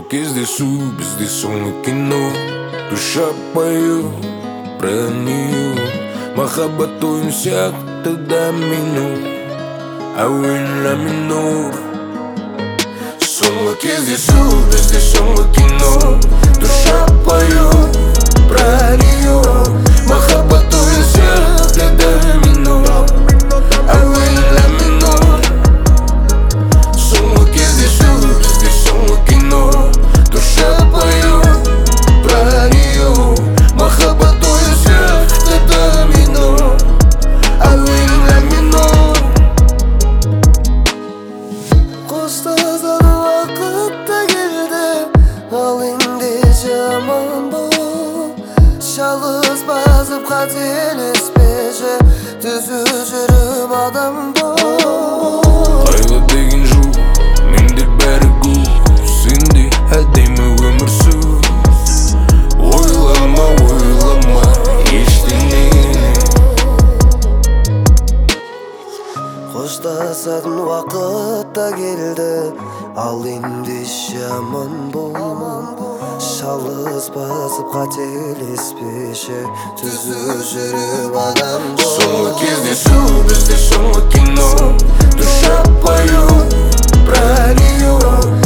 кездесу, бізде соңғы кино. Душа пою про нее. Махаббат ойын сияқты домино, әуен ля минор. Соңғы кездесу, бізде соңғы кино. Душа пою про нее. Махаббат ойын сияқты домино, әуен ля минор. Соңғы кездесу, бізде соңғы кино. Душа пою про нее. Махаббат ойын сияқты домино, әуен ля минор. Қоштасатын уақыт та келді, ал енді жаман бол. Жалғыз басып қателеспеші, түзу жүріп адам бол. Қайғы деген жоқ, менде бәрі гүл. Сендей әдемі өмір сүр. Ойлама, ойлама ештеңені. Қоштасатын уақыт та келді, ал енді жаман бол. Жалғыз басып қателеспеші, түзу жүріп адам бол. Соңғы кездесу, бізде соңғы кино. Душа пою про нее.